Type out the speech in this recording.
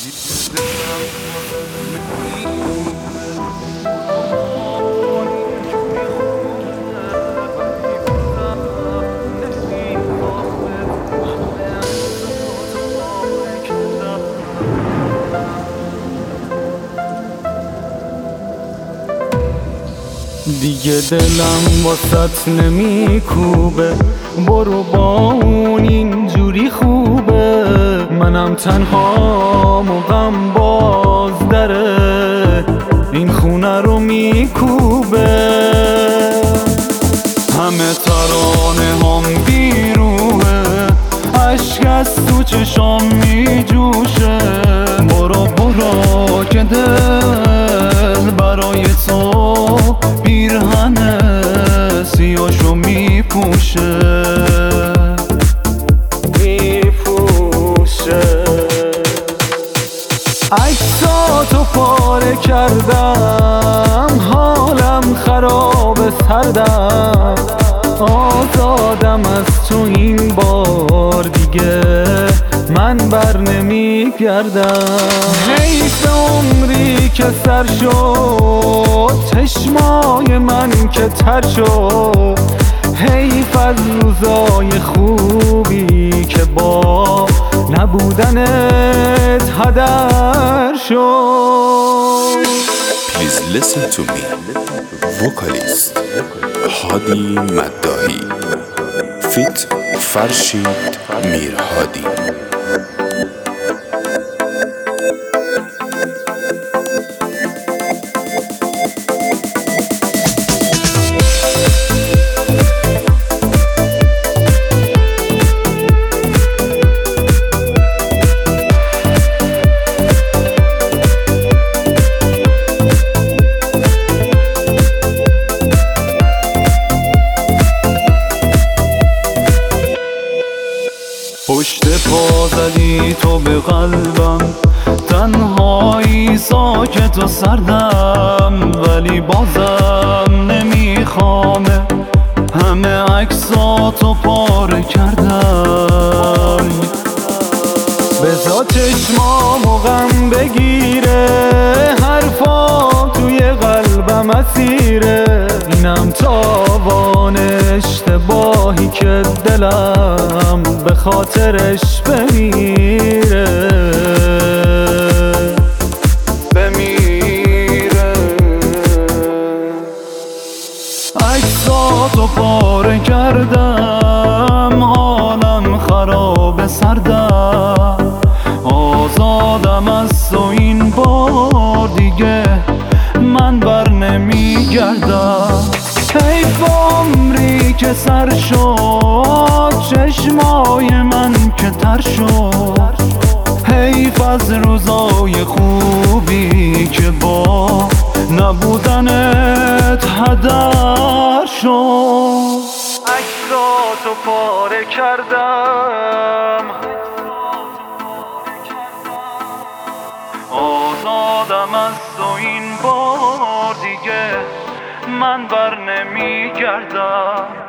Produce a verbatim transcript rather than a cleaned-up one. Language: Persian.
دیگه دلم واسط نمیکوبه، برو با اون اینجوری خوبه. منم تنها مغم باز داره این خونه رو میکوبه. همه ترانه هم بیروه، عشق از تو چشام میجوشه. برو برو که دل برای تو پیرهن سیاشو میپوشه میپوشه. عکساتو پاره کردم، حالم خراب سردم. آزادم از تو این بار دیگه، من بر نمیگردم. حیف عمری که سر شد، چشمای من که تر شد. حیف از روزای خوبی که با نبودنت هدر شد. Please listen to me. Vocalist هادی مداحی فیت فرشید میرهادی. پشت پا زدی تو به قلبم، تنهایی ساکت و سردم. ولی بازم نمیخوامه، همه عکساتو پاره کردم. بذار چشمامو غم بگیره، حرفا توی قلبم اسیره. اینم تاوان اشتباهی که دلم به خاطرش بمیره بمیره. عکساتو پاره کردم، حالم خراب سردم. آزادم از تو این بار دیگه، من بر نمیگردم. حیف عمری که سر شد، چشمای من که تر شد. حیف از روزای خوبی که با نبودنت هدر شد. عکساتو پاره کردم، آزادم از تو این بار دیگه، من بر نمیگردم.